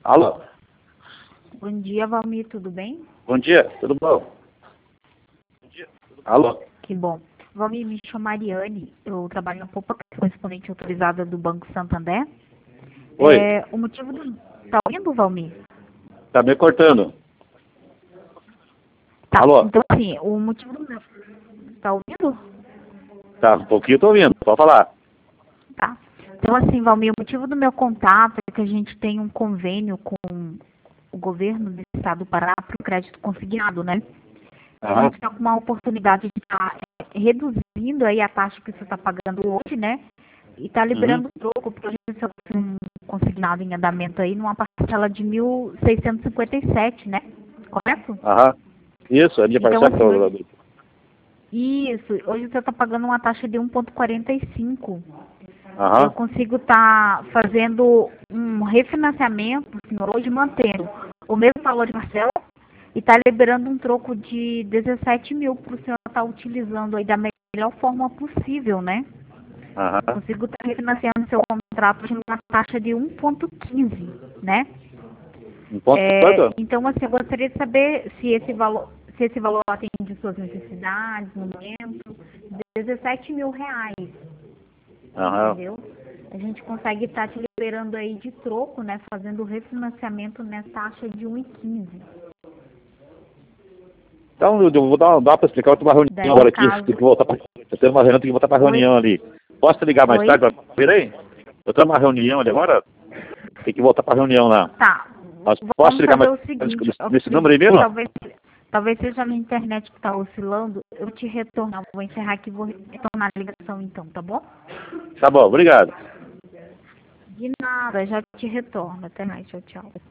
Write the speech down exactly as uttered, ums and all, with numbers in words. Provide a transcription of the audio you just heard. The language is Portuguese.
Alô? Bom dia, Valmir, tudo bem? Bom dia, tudo bom? Bom dia, tudo bom? Alô? Que bom. Valmir, me chamo Mariane, eu trabalho na Poupa, correspondente autorizada do Banco Santander. Oi, É, o motivo do... Tá ouvindo, Valmir? tá me cortando. Tá, Alô? então assim, o motivo do meu... Tá ouvindo? Tá, um pouquinho tô ouvindo, pode falar. Tá. Então assim, Valmir, o motivo do meu contato é que a gente tem um convênio com o governo do estado do Pará para o crédito consignado, né? A Aham, gente está com uma oportunidade de estar reduzindo aí a taxa que você está pagando hoje, né? E está uhum, liberando o troco, porque a gente está com um consignado em andamento aí numa parcela de mil seiscentos e cinquenta e sete, né? Correto? aham. Isso, é minha Então, parcela que assim, tá hoje, do- isso, hoje você está pagando uma taxa de um vírgula quarenta e cinco. Eu Aham, consigo estar fazendo um refinanciamento, senhor, hoje mantendo o mesmo valor de parcela e está liberando um troco de dezessete mil para o senhor estar utilizando aí da melhor forma possível, né? aham. Consigo estar refinanciando seu contrato de uma taxa de um vírgula quinze, né? Um ponto É, quanto? então, assim, eu gostaria de saber se esse valor, se esse valor atende suas necessidades no momento. dezessete mil reais, Aham. entendeu? A gente consegue estar te liberando aí de troco, né? Fazendo o refinanciamento nessa taxa de um vírgula quinze. Então, eu vou dar, dar para explicar, eu tenho uma reunião Daí, agora no aqui, tem caso... que voltar pra, eu tenho uma reunião, tenho que voltar para a Oi? reunião ali. Posso te ligar mais Oi? tarde para vir aí? Eu tenho uma reunião ali agora, tem que voltar para a reunião lá. Tá. Mas posso te Vamos ligar fazer mais o tarde seguinte. nesse Eu nesse número aí acredito que mesmo? talvez, talvez seja a minha internet que está oscilando. Eu te retorno. Vou encerrar aqui e vou retornar a ligação então, tá bom? Tá bom, obrigado. De nada, já te retorno. Até mais. Tchau, tchau.